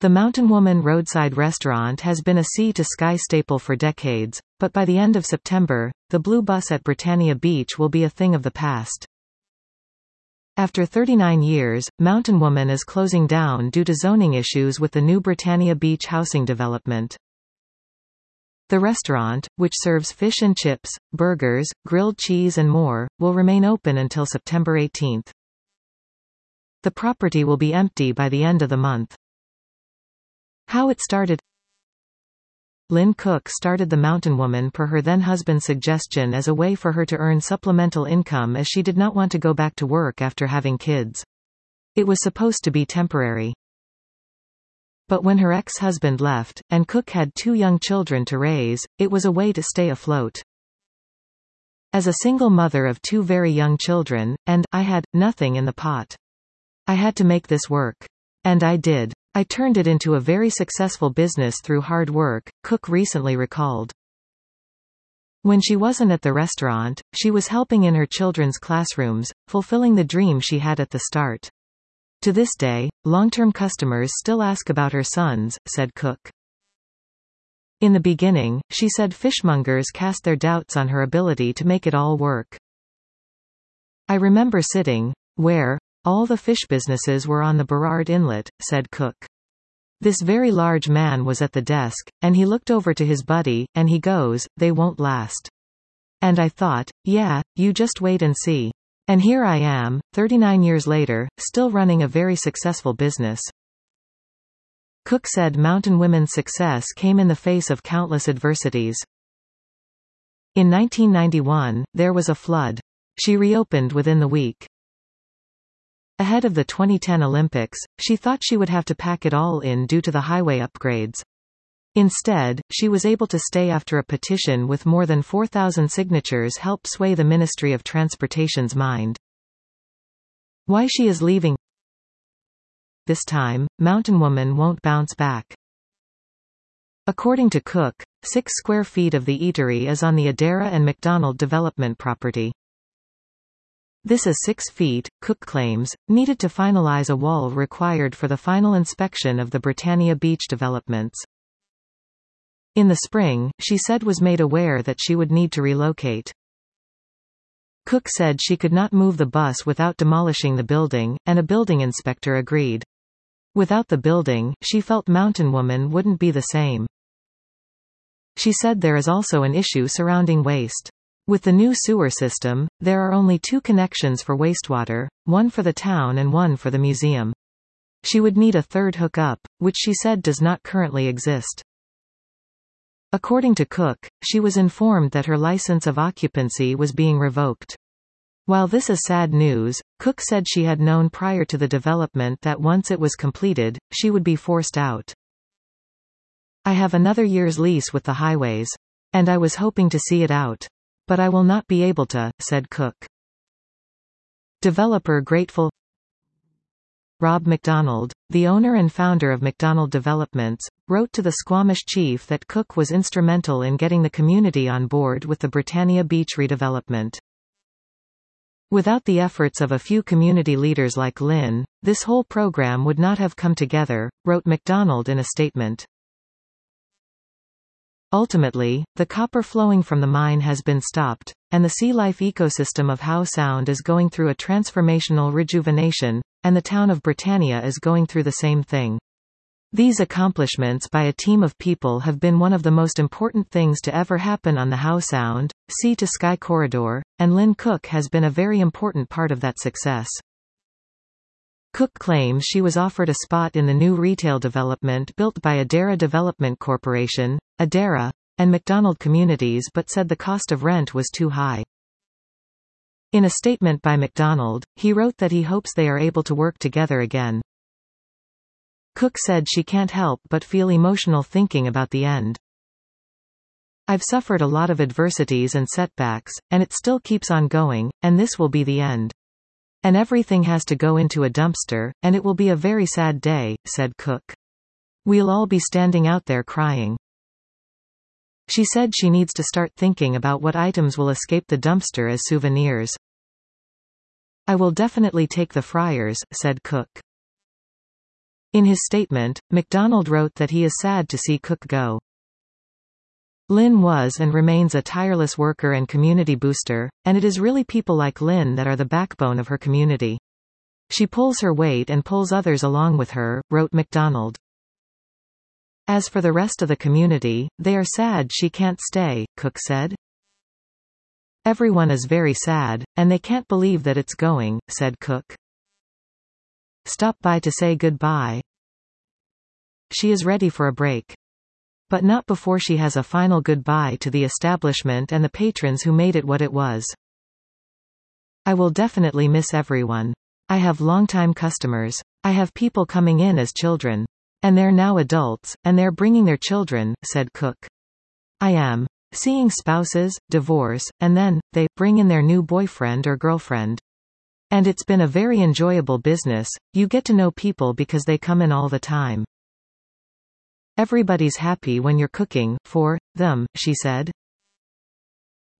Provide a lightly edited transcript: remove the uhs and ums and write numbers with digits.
The Mountain Woman roadside restaurant has been a sea-to-sky staple for decades, but by the end of September, the blue bus at Britannia Beach will be a thing of the past. After 39 years, Mountain Woman is closing down due to zoning issues with the new Britannia Beach housing development. The restaurant, which serves fish and chips, burgers, grilled cheese and more, will remain open until September 18. The property will be empty by the end of the month. How it started. Lynn Cook started the Mountain Woman per her then-husband's suggestion as a way for her to earn supplemental income, as she did not want to go back to work after having kids. It was supposed to be temporary. But when her ex-husband left, and Cook had 2 young children to raise, it was a way to stay afloat. As a single mother of 2 very young children, and I had nothing in the pot. I had to make this work. And I did. I turned it into a very successful business through hard work, Cook recently recalled. When she wasn't at the restaurant, she was helping in her children's classrooms, fulfilling the dream she had at the start. To this day, long-term customers still ask about her sons, said Cook. In the beginning, she said fishmongers cast their doubts on her ability to make it all work. I remember sitting where all the fish businesses were on the Burrard Inlet, said Cook. This very large man was at the desk, and he looked over to his buddy, and he goes, "They won't last." And I thought, yeah, you just wait and see. And here I am, 39 years later, still running a very successful business. Cook said Mountain Women's success came in the face of countless adversities. In 1991, there was a flood. She reopened within the week. Ahead of the 2010 Olympics, she thought she would have to pack it all in due to the highway upgrades. Instead, she was able to stay after a petition with more than 4,000 signatures helped sway the Ministry of Transportation's mind. Why she is leaving. This time, Mountain Woman won't bounce back. According to Cook, 6 square feet of the eatery is on the Adara and McDonald development property. This is 6 feet, Cook claims, needed to finalize a wall required for the final inspection of the Britannia Beach developments. In the spring, she said was made aware that she would need to relocate. Cook said she could not move the bus without demolishing the building, and a building inspector agreed. Without the building, she felt Mountain Woman wouldn't be the same. She said there is also an issue surrounding waste. With the new sewer system, there are only 2 connections for wastewater, one for the town and one for the museum. She would need a third hookup, which she said does not currently exist. According to Cook, she was informed that her license of occupancy was being revoked. While this is sad news, Cook said she had known prior to the development that once it was completed, she would be forced out. I have another year's lease with the highways. And I was hoping to see it out. But I will not be able to, said Cook. Developer grateful. Rob McDonald, the owner and founder of McDonald Developments, wrote to the Squamish chief that Cook was instrumental in getting the community on board with the Britannia Beach redevelopment. Without the efforts of a few community leaders like Lynn, this whole program would not have come together, wrote McDonald in a statement. Ultimately, the copper flowing from the mine has been stopped, and the sea life ecosystem of Howe Sound is going through a transformational rejuvenation, and the town of Britannia is going through the same thing. These accomplishments by a team of people have been one of the most important things to ever happen on the Howe Sound, sea-to-sky corridor, and Lynn Cook has been a very important part of that success. Cook claims she was offered a spot in the new retail development built by Adara Development Corporation, Adara, and McDonald Communities, but said the cost of rent was too high. In a statement by McDonald, he wrote that he hopes they are able to work together again. Cook said she can't help but feel emotional thinking about the end. I've suffered a lot of adversities and setbacks, and it still keeps on going, and this will be the end. And everything has to go into a dumpster, and it will be a very sad day, said Cook. We'll all be standing out there crying. She said she needs to start thinking about what items will escape the dumpster as souvenirs. I will definitely take the fryers, said Cook. In his statement, McDonald wrote that he is sad to see Cook go. Lynn was and remains a tireless worker and community booster, and it is really people like Lynn that are the backbone of her community. She pulls her weight and pulls others along with her, wrote McDonald. As for the rest of the community, they are sad she can't stay, Cook said. Everyone is very sad, and they can't believe that it's going, said Cook. Stop by to say goodbye. She is ready for a break. But not before she has a final goodbye to the establishment and the patrons who made it what it was. I will definitely miss everyone. I have longtime customers. I have people coming in as children. And they're now adults, and they're bringing their children, said Cook. I am seeing spouses, divorce, and then, they bring in their new boyfriend or girlfriend. And it's been a very enjoyable business. You get to know people because they come in all the time. Everybody's happy when you're cooking for them, she said.